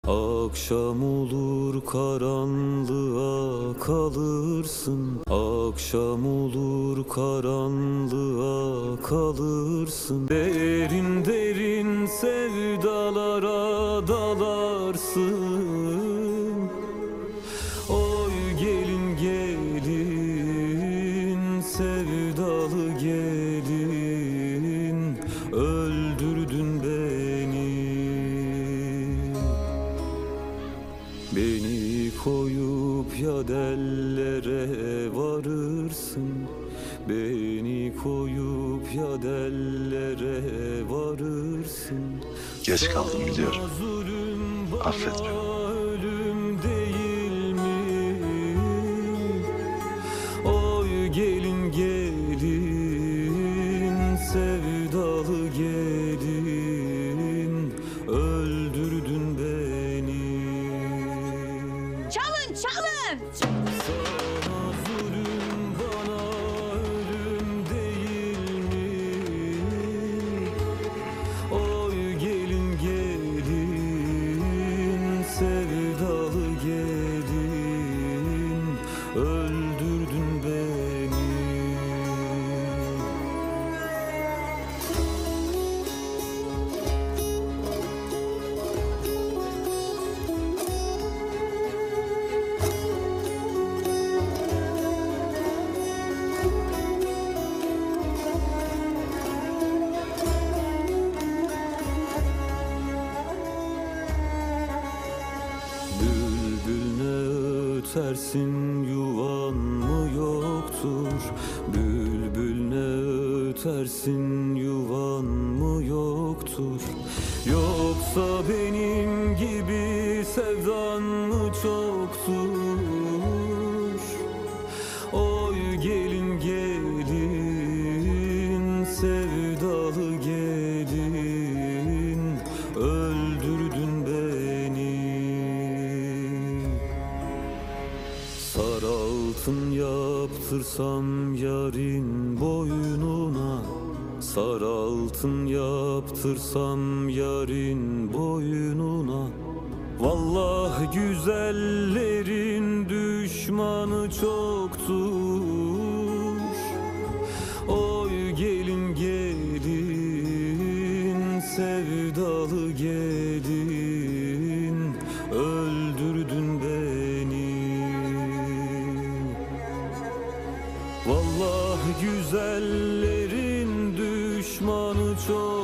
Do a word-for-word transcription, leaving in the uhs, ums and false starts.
Akşam olur karanlığa kalırsın, akşam olur karanlığa kalırsın. Derin derin sevdalara dalarsın. Oy gelin gelin sevdalı gelin, öldürdün beni. Beni koyup ya dellere varırsın, beni koyup ya dellere varırsın. Geç kaldım biliyorum. Affet beni. Ölüm değil mi? Oy gelin gelin sevdalı gelin, öldürdün beni. Çalın çalın. Sana zulüm bana ölüm değil mi? Oy gelin gelin sevdalı gelin, öldürdün beni. Bülbül ne ötersin, yuvan mı yoktur? Bülbül ne ötersin, yuvan mı yoktur? Yoksa benim gibi sevdan mı çoktur? Oy gelin gelin sevdalı gelin, öldürdün beni. Sar altın yaptırsam yarın boynuna, sar altın yaptırsam yarın boynuna. Vallahi güzellerin düşmanı çoktur. Oy gelin gelin sevdalı gelin, öldürdün beni. Vallahi güzellerin düşmanı çok.